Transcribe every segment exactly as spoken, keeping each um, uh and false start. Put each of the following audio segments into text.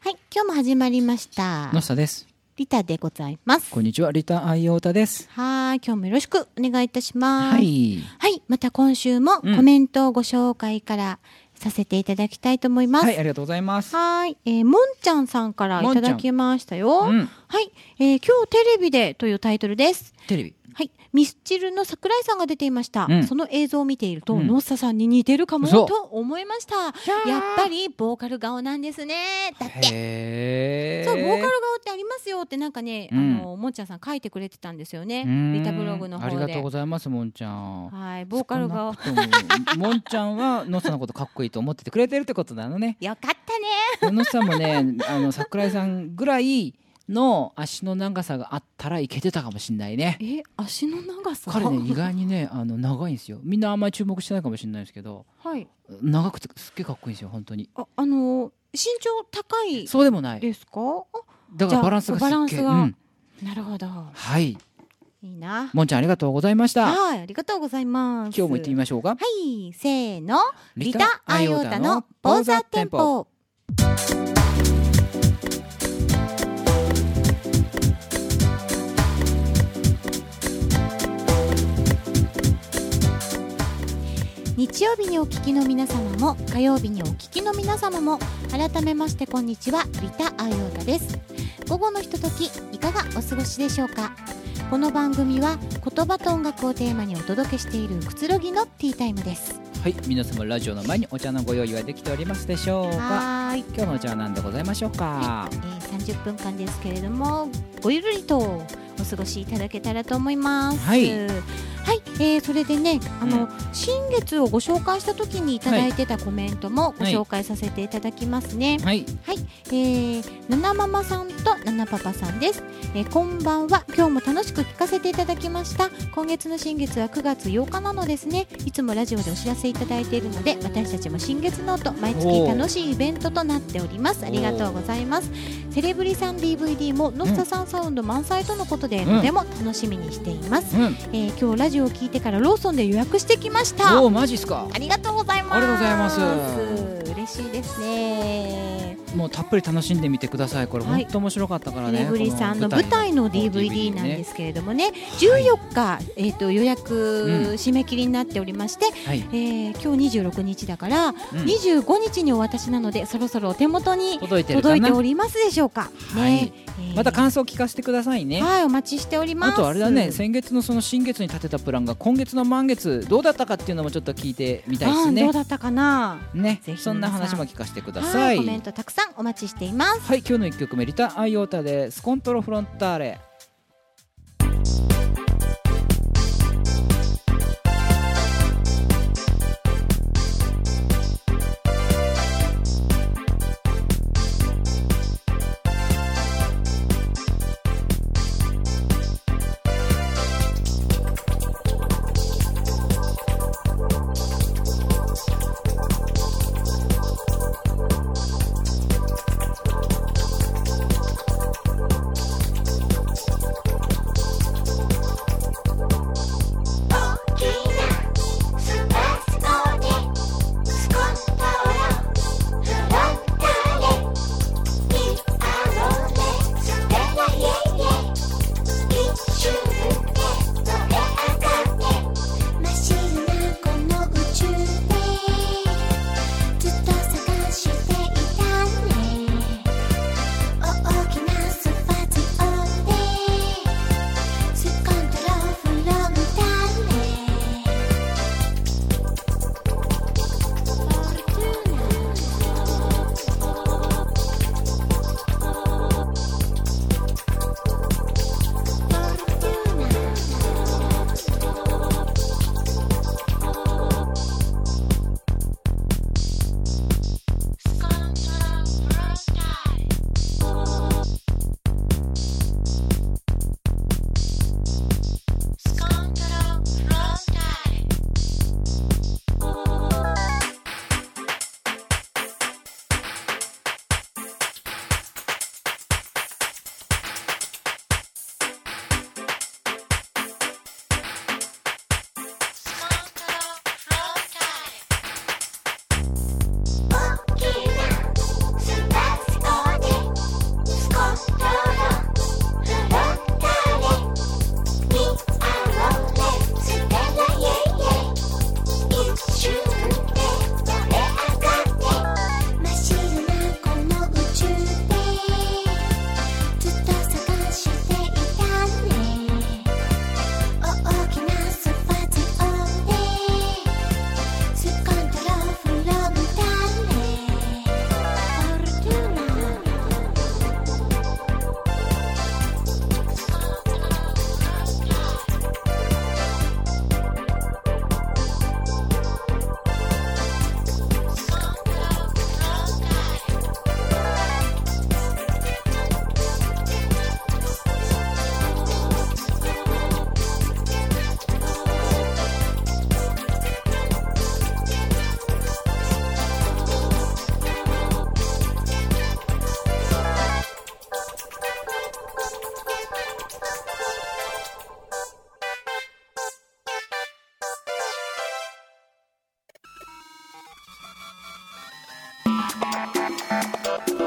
はい、今日も始まりました。 のさです。 リタでございます。 こんにちは、リタアイオータです。 はい、今日もよろしくお願いいたします。 はい。 はい、また今週もコメントをご紹介からさせていただきたいと思います。 はい、ありがとうございます。 はい、えー、もんちゃんさんからいただきましたよ。うん、はい、えー、今日テレビでというタイトルです。 テレビ。 はい、ミスチルの桜井さんが出ていました、うん、その映像を見ていると、うん、ノッサさんに似てるかもと思いました。やっぱりボーカル顔なんですね。だってそうボーカル顔ってありますよってなんかね、うん、あのもんちゃんさん書いてくれてたんですよね、リタブログの方で。 ありがとうございます、もんちゃん。 はい、ボーカル顔もんちゃんはノッサのことかっこいいと思っててくれてるってことなのね。 よかったね。 ノッサもね、あの桜井さんぐらいの足の長さがあったらいけてたかもしれないね。 え、足の長さ？ 彼ね、意外にね、あの長いんですよ。みんなあんまり注目してないかもしれないですけど、はい、長くてすっげえかっこいいんですよ、本当に。 あ、あの身長高いそうでもないですか？ だからバランスがすっげえ、バランスが、うん、 なるほど。 はい。 いいな。 もんちゃんありがとうございました。 はい、ありがとうございます。 今日も行ってみましょうか。 はい、せーの、リタアイオータのポザテンポ。日曜日にお聞きの皆様も火曜日にお聞きの皆様も改めましてこんにちは、リタアイオータです。午後のひとときいかがお過ごしでしょうか。この番組は言葉と音楽をテーマにお届けしているくつろぎのティータイムです。 はい、皆様ラジオの前にお茶のご用意はできておりますでしょうか。はい、今日のお茶は何でございましょうか。 はい、えー、さんじゅっぷんかんですけれどもごゆるりとお過ごしいただけたらと思います。はいはい、えー、それでね、あの、うん、新月をご紹介した時にいただいてたコメントもご紹介させていただきますね。はい、はい、えー、ななママさんとななパパさんです。えー、こんばんは。今日も楽しく聞かせていただきました。今月の新月はくがつようかなのですね。いつもラジオでお知らせいただいているので、私たちも新月ノート毎月楽しいイベントとなっております。ありがとうございます。セレブリさん ディーブイディー もノッサさんサウンド満載とのことで、とても楽しみにしています。うん、えー、今日ラジオを聞いてからローソンで予約してきました。 おー、マジっすか。 ありがとうございます。 ありがとうございます。 嬉しいですね。 もうたっぷり楽しんでみてください。これ本当面白かったからね。 セレブリさんの舞台の ディーブイディー なんですけれどもね、じゅうよっか、えーと予約締め切りになっておりまして、はい、えー、今日にじゅうろくにちだから、うん、にじゅうごにちにお渡しなので、そろそろお手元に届いてるかな、届いておりますでしょうか。ね、はい、 えー、また感想を聞かせてくださいね。 はい、お待ちしております。 あとあれだね、先月のその新月に立てたプランが今月の満月どうだったかっていうのもちょっと聞いてみたいですね。 どうだったかな。 ね、ぜひそんな話も聞かせてください。 はい、コメントたくさんお待ちしています。 はい、今日のいっきょくめ、リタアイオータでスコントロフロンターレ。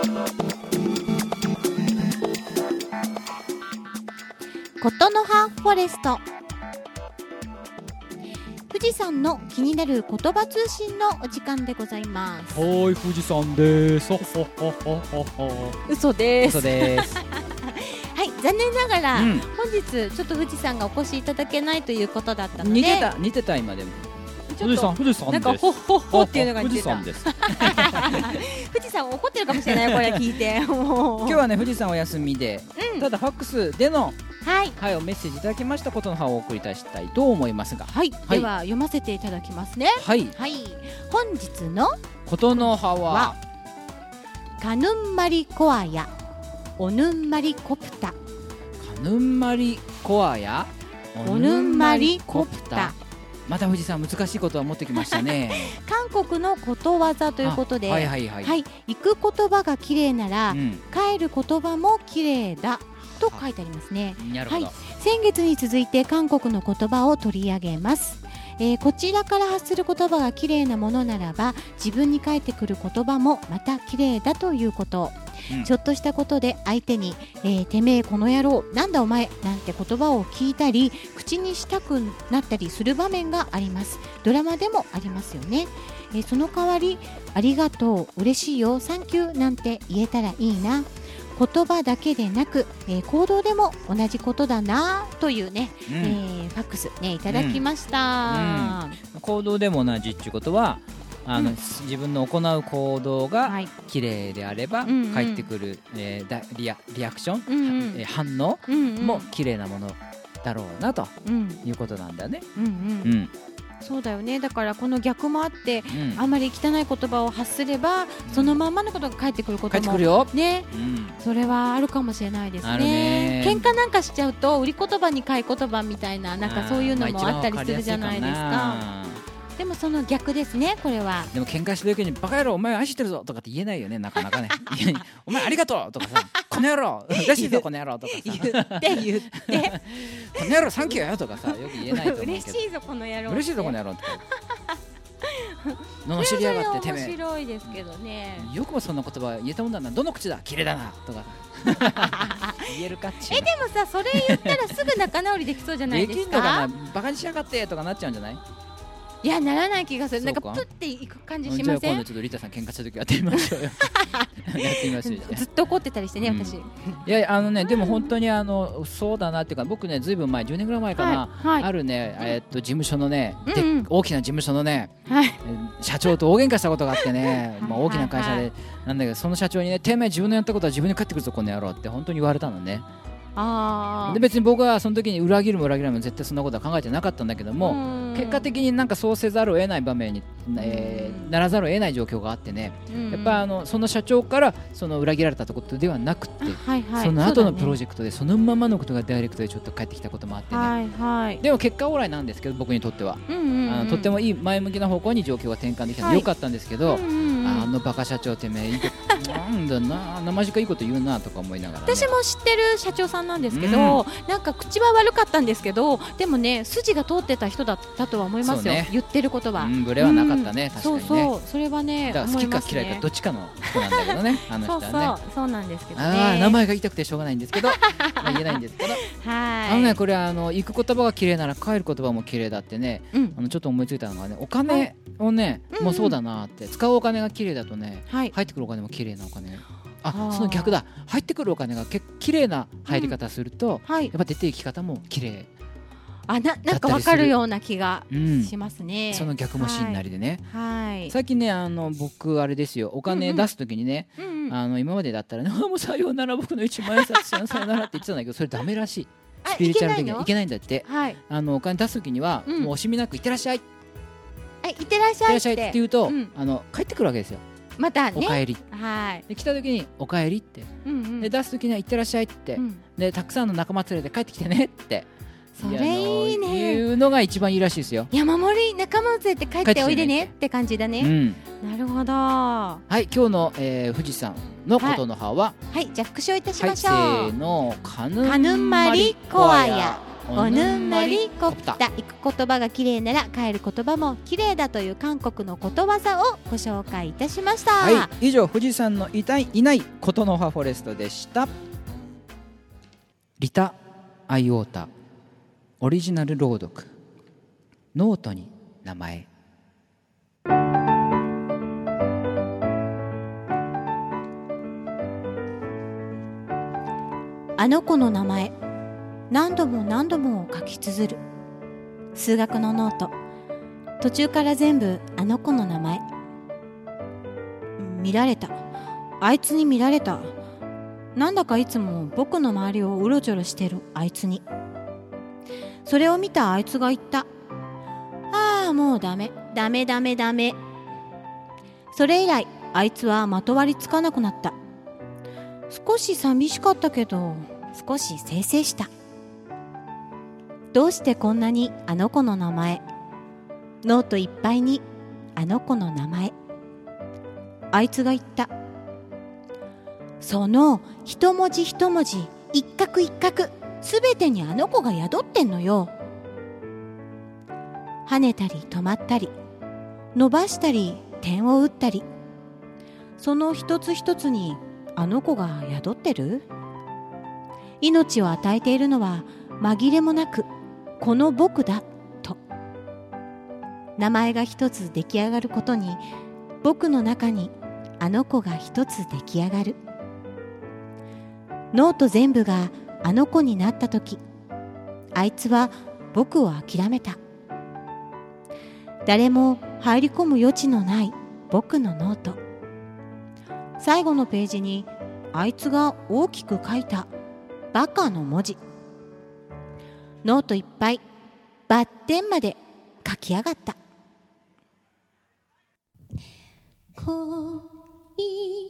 ことの葉フォレスト、富士山の気になる言葉通信のお時間でございます。 はい、富士山です。ほほほほほほ。 嘘です。 嘘です。 はい、残念ながら、うん、本日ちょっと富士山がお越しいただけないということだったので、 似てた似てた今でも。富士山、富士山です。 なんかほほほっていうのが似てた。 富士山です。 富士山怒ってるかもしれないこれ聞いて。 今日はね富士山お休みで、うん、ただファックスでのはい、 はい、メッセージいただきましたことの葉をお送りいたしたいと思いますが、 はい、はい、では読ませていただきますね。 はい、 はい、本日のことの葉はカヌンマリコアやオヌンマリコプタ。カヌンマリコアやオヌンマリコプタ。 また富士山難しいことは持ってきましたね。 韓国のことわざということで、 はいはいはい、 はい、行く言葉が綺麗なら、うん、帰る言葉も綺麗だと書いてありますね。はい、先月に続いて韓国の言葉を取り上げます。えー、こちらから発する言葉が綺麗なものならば自分に返ってくる言葉もまた綺麗だということ、うん、ちょっとしたことで相手に、えー、てめえこの野郎なんだお前なんて言葉を聞いたり口にしたくなったりする場面があります。ドラマでもありますよね。えー、その代わりありがとう、嬉しいよ、サンキューなんて言えたらいいな。言葉だけでなく、えー、行動でも同じことだなというね、うん、えー、ファックスねいただきました。うんうん、行動でも同じっていうことはあの、うん、自分の行う行動が綺麗であれば、はい、返ってくる、えー、だ リ, アリアクション、うんうん、えー、反応も綺麗なものだろうなということなんだね。うんうんうん、 そうだよね。だからこの逆もあって、うん、あんまり汚い言葉を発すれば、うん、そのまんまのことが返ってくることも返ってくるよ、 ね、うん、それはあるかもしれないですね。喧嘩なんかしちゃうと売り言葉に買い言葉みたいな、なんかそういうのもあったりするじゃないですか。でもその逆ですね、これは。 でも喧嘩してる時にバカ野郎お前愛してるぞとかって言えないよね、なかなかね。お前ありがとうとかさ、この野郎嬉しいぞこの野郎とかさ、 言って言ってこの野郎サンキューよとかさ、よく言えないと思うけど嬉しいぞこの野郎、 嬉しいぞこの野郎って罵りやがっててめえ。 面白いですけどね。 よくもそんな言葉言えたもんだな、どの口だ綺麗だなとか言えるかっちゅう。 えでもさ、それ言ったらすぐ仲直りできそうじゃないですか。 できんのかな、バカにしやがってとかなっちゃうんじゃない。 いや、ならない気がする。なんかプッていく感じしません。 じゃあ今度ちょっとリタさん喧嘩した時やってみましょうよ。やってみましょう。 ずっと怒ってたりしてね、うん、私。いやあのね、でも本当にあのそうだなっていうか、僕ねずいぶん前じゅうねんぐらい前かな、はいはい、あるね、えー、っと事務所のね、うんうん、大きな事務所のね、はい、社長と大喧嘩したことがあってね、まあ大きな会社でなんだけど、その社長にね、てめえ自分のやったことは自分に返ってくるぞこの野郎って本当に言われたのね。あで別に僕はその時に裏切るも裏切らないも絶対そんなことは考えてなかったんだけども、結果的になんかそうせざるを得ない場面に、えー、ならざるを得ない状況があってね、やっぱあのその社長からその裏切られたことではなくて、はいはい、その後のプロジェクトでそのままのことがダイレクトでちょっと返ってきたこともあってね、はいはい、でも結果オーライなんですけど僕にとっては、うんうんうん、あのとってもいい前向きな方向に状況が転換できたのでよかったんですけど、はい、うんうん、あのバカ社長てめえいいことなんだな、生じかいいこと言うなとか思いながら、ね、 私も知ってる社長さんなんですけど、うん、なんか口は悪かったんですけど、でもね筋が通ってた人だったとは思いますよ、ね、言ってることは、うん、 ブレはなかったね、うん、確かにね。そうそう、 それはね、 だから好きか嫌いかどっちかの人なんだけどねあの人はね。 そうそうそうなんですけどね。 あ名前が言いたくてしょうがないんですけどまあ言えないんですけどはい、あのね、これあの行く言葉が綺麗なら帰る言葉も綺麗だってね、うん、あのちょっと思いついたのがね、お金をね、はい、もうそうだなって、うんうん、使うお金が綺麗だとね、はい、入ってくるお金も綺麗なお金、あ、その逆だ、入ってくるお金が綺麗な入り方すると、うん、はい、やっぱ出ていき方も綺麗。 あな、なんか分かるような気がしますね、 うん、その逆もしんなりでね、 はい、 最近ね、あの僕あれですよ、お金出すときにね、うんうん、あの今までだったらね、もうさようなら僕のいちまん円札さようならって言ってたんだけど、それダメらしい。スピリチュアル的にいけないんだって、はい、あのお金出すときには、うん、もう惜しみなくいってらっしゃい、 はい、いってらっしゃいって言うと、うん、あの帰ってくるわけですよ。 またね、 お帰り、 はい、 で来た時にお帰りって、うんうん、で出す時には行ってらっしゃいって、うん、でたくさんの仲間連れて帰ってきてねって、 それいいね、 いうのが一番いいらしいですよ。 山盛り仲間連れて帰っておいでねって感じだね、うん、なるほど。はい、今日の、えー、富士山のことの葉は、 はい、はい、じゃあ復唱いたしましょう。 はい、せーの、カヌンマリコアヤおぬんまりこぷた。行く言葉が綺麗なら帰る言葉も綺麗だという韓国のことわざをご紹介いたしました。 はい、以上富士山のいたいいないことの葉フォレストでした。リタ・アイオータオリジナル朗読、ノートに名前。 あの子の名前、何度も何度も書き綴る。数学のノート、途中から全部あの子の名前。見られた、あいつに見られた。なんだかいつも僕の周りをうろちょろしてるあいつに。それを見たあいつが言った。ああ、もうダメダメダメダメ。それ以来あいつはまとわりつかなくなった。少し寂しかったけど少し清々した。どうしてこんなにあの子の名前、ノートいっぱいにあの子の名前。あいつが言った。その一文字一文字、一画一画、すべてにあの子が宿ってんのよ。跳ねたり止まったり、伸ばしたり点を打ったり、その一つ一つにあの子が宿ってる。命を与えているのは紛れもなくこの僕だと。名前が一つ出来上がることに、僕の中にあの子が一つ出来上がる。ノート全部があの子になったとき、あいつは僕を諦めた。誰も入り込む余地のない僕のノート。最後のページにあいつが大きく書いたバカの文字。ノートいっぱい、バッテンまで書き上がった。恋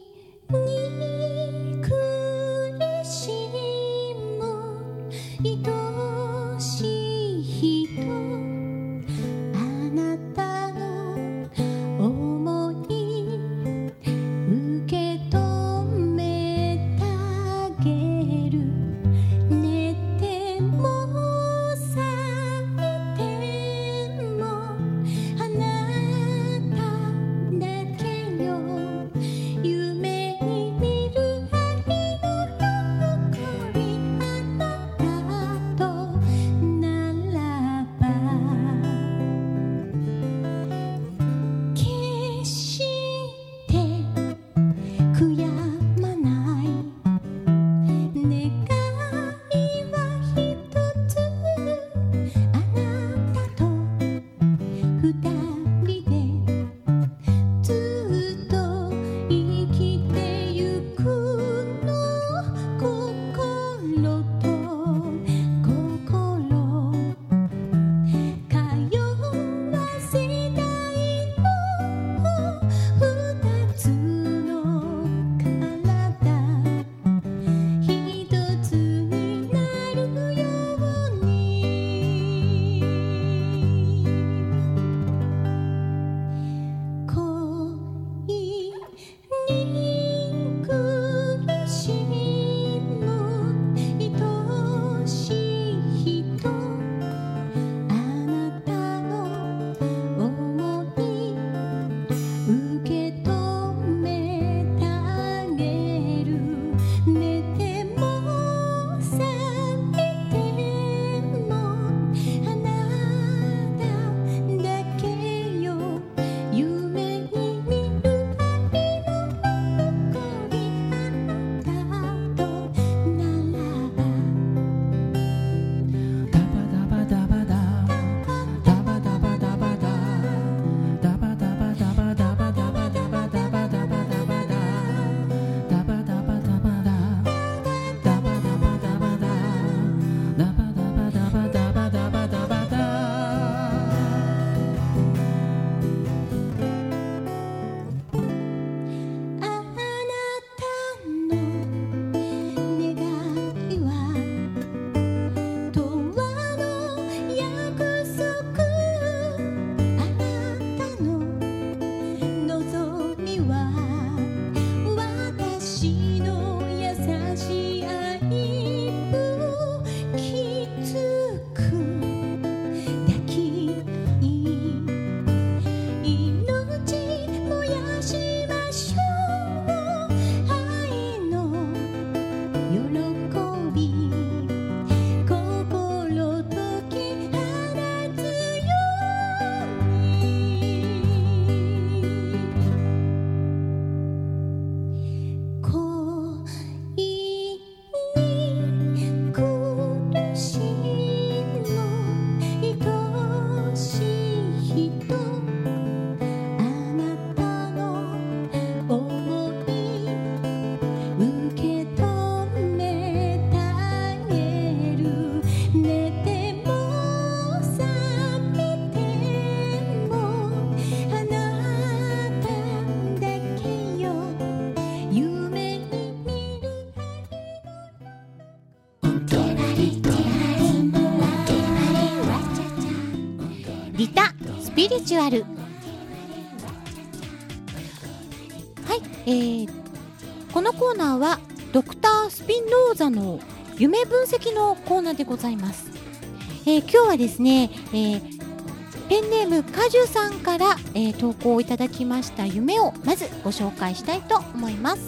に苦しむ愛しい人、あなたの想い受け止めてあげる。寝ても覚めてもあなただけよ。夢にピリチュアル。はい、えー、このコーナーはドクタースピノーザの夢分析のコーナーでございます。えー、今日はですね、えー、ペンネームカジュさんから、えー、投稿をいただきました夢をまずご紹介したいと思います。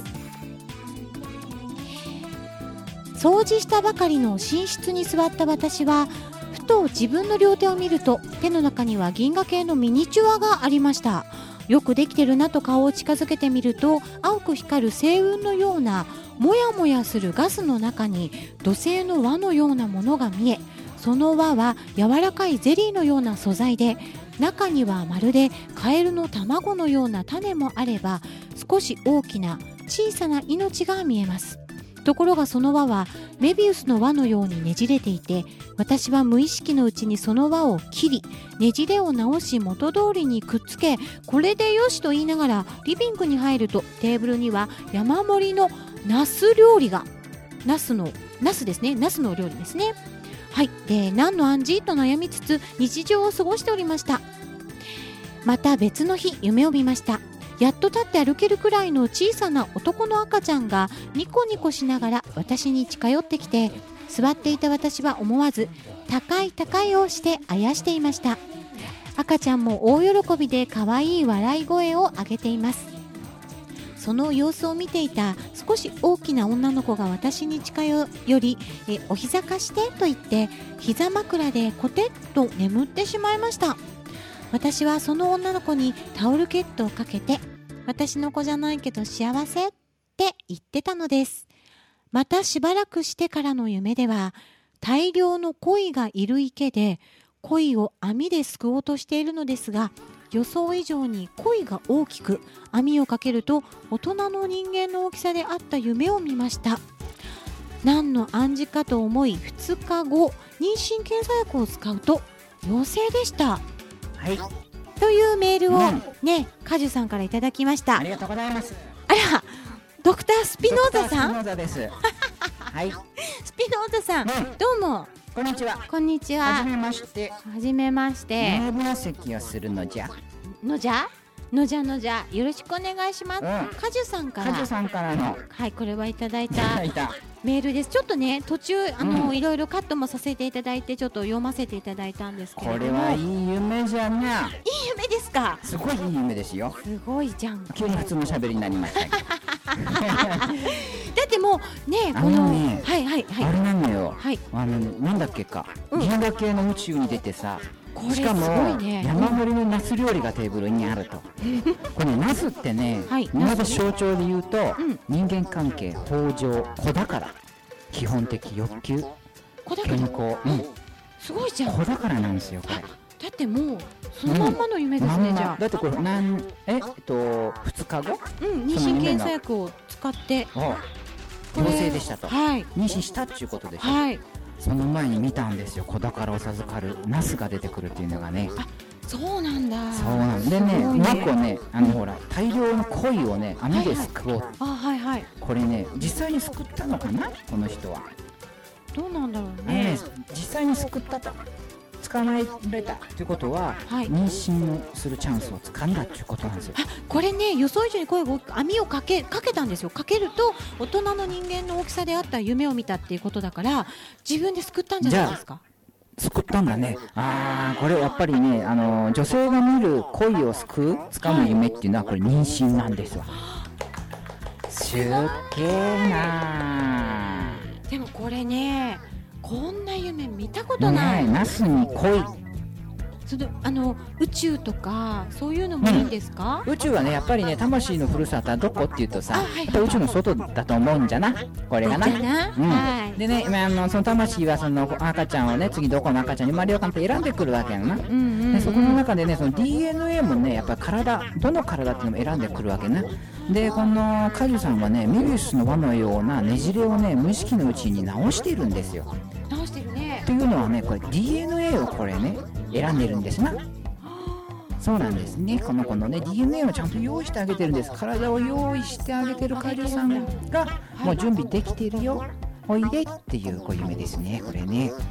掃除したばかりの寝室に座った私はふと自分の両手を見ると手の中には銀河系のミニチュアがありました。よくできてるなと顔を近づけてみると青く光る星雲のようなもやもやするガスの中に土星の輪のようなものが見え、その輪は柔らかいゼリーのような素材で中にはまるでカエルの卵のような種もあれば少し大きな小さな命が見えます。ところがその輪はメビウスの輪のようにねじれていて、私は無意識のうちにその輪を切りねじれを直し元通りにくっつけ、これでよしと言いながらリビングに入るとテーブルには山盛りのナス料理が、ナスのナスですね、ナスの料理ですね。はい、で何の暗示と悩みつつ日常を過ごしておりました。また別の日夢を見ました。やっと立って歩けるくらいの小さな男の赤ちゃんがニコニコしながら私に近寄ってきて、座っていた私は思わず高い高いをしてあやしていました。赤ちゃんも大喜びで可愛い笑い声を上げています。その様子を見ていた少し大きな女の子が私に近寄り、えお膝貸してと言って膝枕でコテッと眠ってしまいました。私はその女の子にタオルケットをかけて、私の子じゃないけど幸せって言ってたのです。またしばらくしてからの夢では、大量の鯉がいる池で鯉を網ですくおうとしているのですが、予想以上に鯉が大きく、網をかけると大人の人間の大きさであった夢を見ました。何の暗示かと思いふつかご、妊娠検査薬を使うと陽性でした。 はい、 というメールを、 うん、 ね、カジュさんからいただきました。 ありがとうございます。 あら、ドクタースピノーザさん。 スピノーザです。はい。 スピノーザさん、 ね、 どうも。 こんにちは。 こんにちは。 はじめまして。 はじめまして。 夢分析をするのじゃ。 のじゃ。のじゃのじゃ、よろしくお願いします。 うん、 カジュさんから。 カジュさんからの。 はい、これはいただいた。 いただいた。 メールです。ちょっとね、途中あの、 うん、 いろいろカットもさせていただいて、ちょっと読ませていただいたんですけれども。 これはいい夢じゃな。いい夢ですか。 すごいいい夢ですよ。 すごいじゃん。 急に普通の喋りになりましたけど。 だってもうね、この、ね、はいはいはい。 あれなのよ。 はい。 あのなんだっけか、 うん、 銀河系の宇宙に出てさ。 これしかも、 ね、 山盛りのナス料理がテーブルにあると。これ、ね、ナスってね、 はい、 まず象徴で言うと、 うん、 人間関係、豊穣、子宝、基本的欲求、健康、うん、 すごいじゃん。 子宝なんですよこれ。 だってもうそのまんまの夢ですね、うん、じゃあ。 だってこれなんええっとふつかご、 うん、妊娠検査薬を使って陽性でしたと、 はい、 妊娠したっていうことでしょ。 はい。 その前に見たんですよ、子宝を授かるナスが出てくるっていうのがね。 あ、そうなんだ。 そうなんでね、もう一個ね、あのほら大量の鯉をね網ですくおう、はいはい、 あ、はいはい。 これね実際にすくったのかなこの人は。 どうなんだろうね。 ね、実際にすくったと、捕まえられたということは、はい、妊娠をするチャンスを掴んだということなんですよ。 あ、これね、予想以上にこういう網をかけかけたんですよ。かけると大人の人間の大きさであった夢を見たっていうことだから、自分ですくったんじゃないですか。 すくったんだね。ああ、これやっぱりね、あの女性が見る恋を救う掴む夢っていうのはこれ妊娠なんですわ。すっげえな。 でもこれね、こんな夢見たことない。 ね、ナスに恋。 そのあの宇宙とかそういうのもいいんですか？ うん、宇宙はねやっぱりね魂のふるさとはどこっていうとさ、 はいはい、 やっぱ宇宙の外だと思うんじゃなこれがな。 うん、はい、 でね、今あのその魂はその赤ちゃんをね次どこの赤ちゃんに生まれようかって選んでくるわけやな。うんうんうん、でそこの中でねその ディーエヌエー もねやっぱり体どの体っていうのも選んでくるわけな。でこのカジュさんはねメビウスの輪のようなねじれをね無意識のうちに直しているんですよ。 直してるね。 というのはねこれ ディーエヌエー をこれね選んでるんですな。そうなんですね。この子のね ディーエヌエー をちゃんと用意してあげてるんです。体を用意してあげてるカジュさんがもう準備できてるよ、おいでっていうこう夢ですねこれね。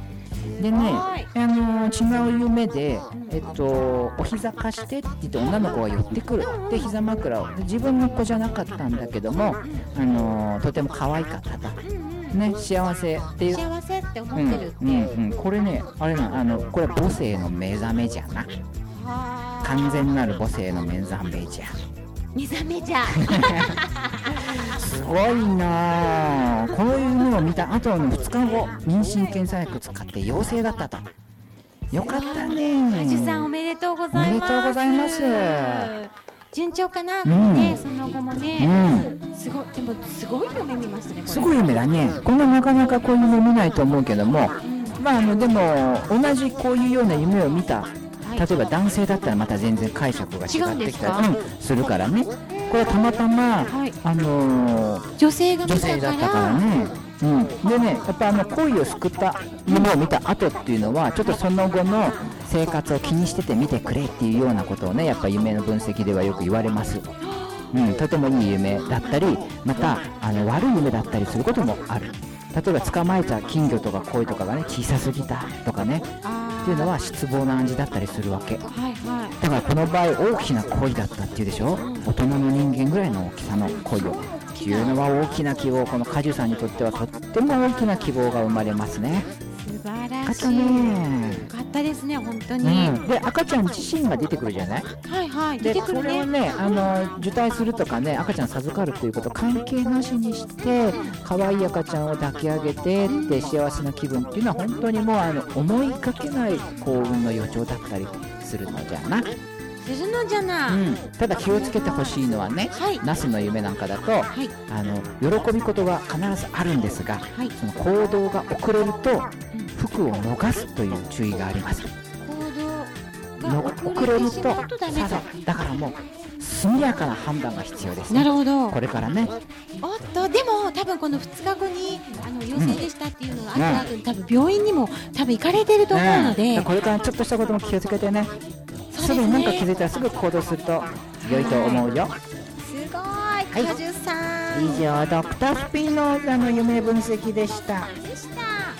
でね、あのー、違う夢で、えっと、お膝貸してって言って女の子が寄ってくる。で膝枕を、自分の子じゃなかったんだけども、あのー、とても可愛かったと、ね、幸せっていう、 幸せって思ってるって、うんうんうん、これね、あれな、あのこれは母性の目覚めじゃな。完全なる母性の目覚めじゃ。 目覚めじゃすごいな。こういうのを見た後のふつかご、妊娠検査薬使って陽性だったと。よかったね。 はじさんおめでとうございます。 おめでとうございます。 順調かな、うん、ね、その後もね、うん、すごい、でもすごい夢見ましたね。これすごい夢だね。こんななかなかこういう夢見ないと思うけども、うん、まああのでも同じこういうような夢を見た、例えば男性だったらまた全然解釈が違ってきたり、うん、するからね。これはたまたま、はい、あのー、 女性が見たから、 女性だったからね。うん、でね、やっぱあの恋を救った夢を見た後っていうのは、ちょっとその後の生活を気にしてて見てくれっていうようなことをね、やっぱ夢の分析ではよく言われます。うん、とてもいい夢だったり、またあの悪い夢だったりすることもある。例えば捕まえた金魚とか鯉とかがね、小さすぎたとかね、っていうのは失望な暗示だったりするわけ。はいはい、だからこの場合大きな鯉だったっていうでしょ。大人の人間ぐらいの大きさの鯉をっていうのは大きな希望、この果樹さんにとってはとっても大きな希望が生まれますね。 素晴らしい。ね、よかったですね、本当に、うん、 で赤ちゃん自身が出てくるじゃない。 はいはい、 で出てくるね。 これをね、あの受胎するとかね、赤ちゃん授かるということ関係なしにして、可愛い赤ちゃんを抱き上げてって幸せな気分っていうのは本当にもうあの思いかけない幸運の予兆だったりするのじゃな。 するのじゃな、 うん、ただ気をつけてほしいのはね、はい、ナスの夢なんかだと、はい、あの喜び事が必ずあるんですが、はい、その行動が遅れると、うん、福を逃すという注意があります。 行動が遅れてしまうとダメだ。 だからもう速やかな判断が必要です、ね、 なるほど。 これからね。 おっと、でも多分このふつかごにあの陽性でしたっていうのがあった後に、うん、多分病院にも多分行かれてると思うので、 ね、これからちょっとしたことも気をつけてね。すぐに何か気づいたらすぐ行動すると良いと思うよ。 すごい、果樹さん。 以上、ドクタースピノーザの夢分析でした。 でした。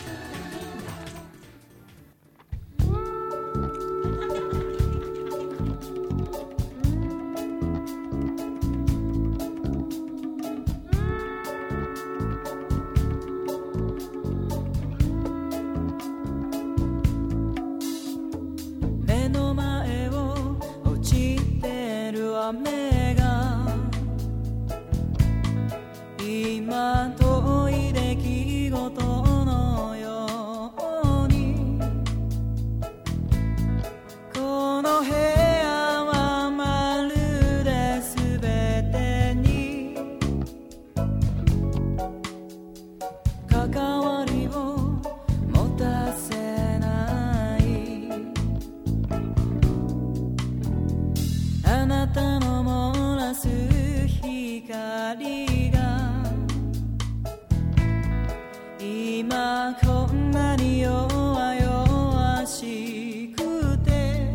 雨が今遠い出来事のように、この部屋はまるで全てに関わりを持たせない。あなたの漏らす光が今こんなに弱々しくて、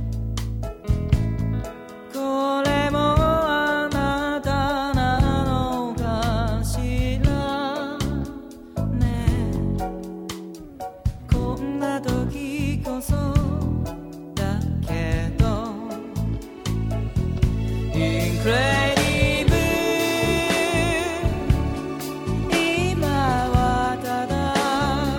これもあなたなのかしらね。こんな時こそだけどIncredible 今はただ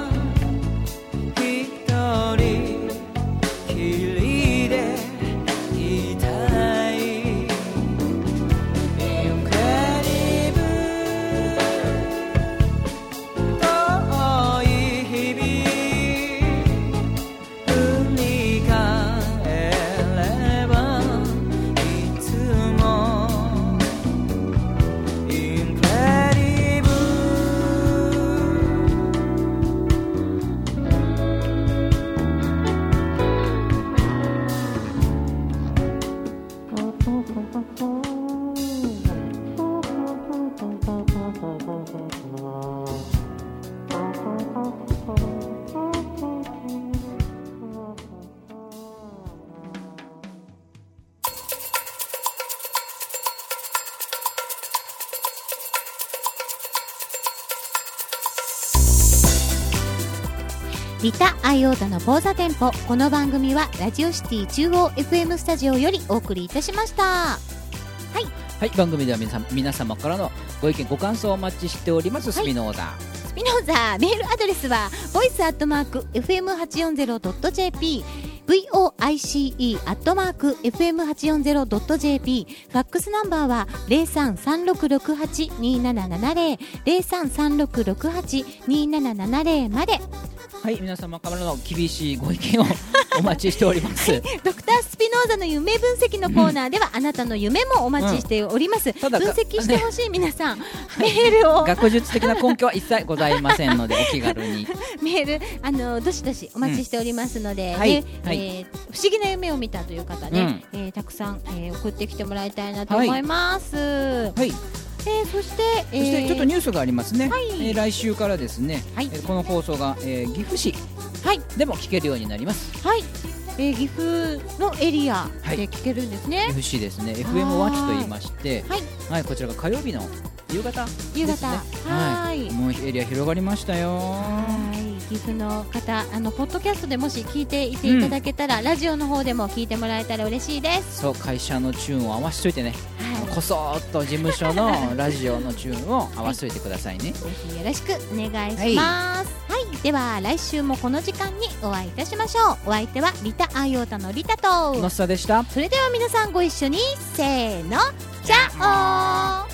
リタアイオータの講座店舗。この番組はラジオシティ中央 エフエム スタジオよりお送りいたしました。はい、 はい、番組では皆さん皆様からのご意見ご感想をお待ちしております。スピノーザー、 スピノーザー、メールアドレスは ボイス アットマーク エフエムはちよんぜろ ドット ジェーピー、 ブイオーアイシーイー アットマーク エフエムはちよんぜろ ドット ジェーピー、 ファックスナンバーは ゼロさんさんろくろくはちにーななななゼロ ゼロさんさんろくろくはちにーななななゼロまで。 はい、皆様からの厳しいご意見をお待ちしております。 ドクタースピノーザの夢分析のコーナーでは、うん、あなたの夢もお待ちしております、うん、分析してほしい皆さん、ね、メールを学術的な根拠は一切ございませんのでお気軽にメールあのどしどしお待ちしておりますので、うん、ね、 はいえー、不思議な夢を見たという方ね、うん、えー、たくさん、えー、送ってきてもらいたいなと思います。はい、はい、えー、そして、えー、 そしてちょっとニュースがありますね、 はい、 えー、来週からですね、はい、えー、この放送が、えー、岐阜市でも聞けるようになります。 はい、えー、岐阜のエリアで聞けるんですね、はい、 岐阜市ですね。 エフエム ワッチと言いまして、はい、はい、こちらが火曜日の夕方ですね。 夕方、はい、 もうエリア広がりましたよ。 はい、岐阜の方、あのポッドキャストでもし聞いていていただけたら、うん、ラジオの方でも聞いてもらえたら嬉しいです。 そう、会社のチューンを合わせといてね、はい、こそーっと事務所のラジオのチューンを合わせといてくださいね、はい、ぜひよろしくお願いします。はい、はい、では来週もこの時間にお会いいたしましょう。お相手はリタアイオータのリタとのっさでした。 それでは皆さんご一緒に、せーの、じゃおー。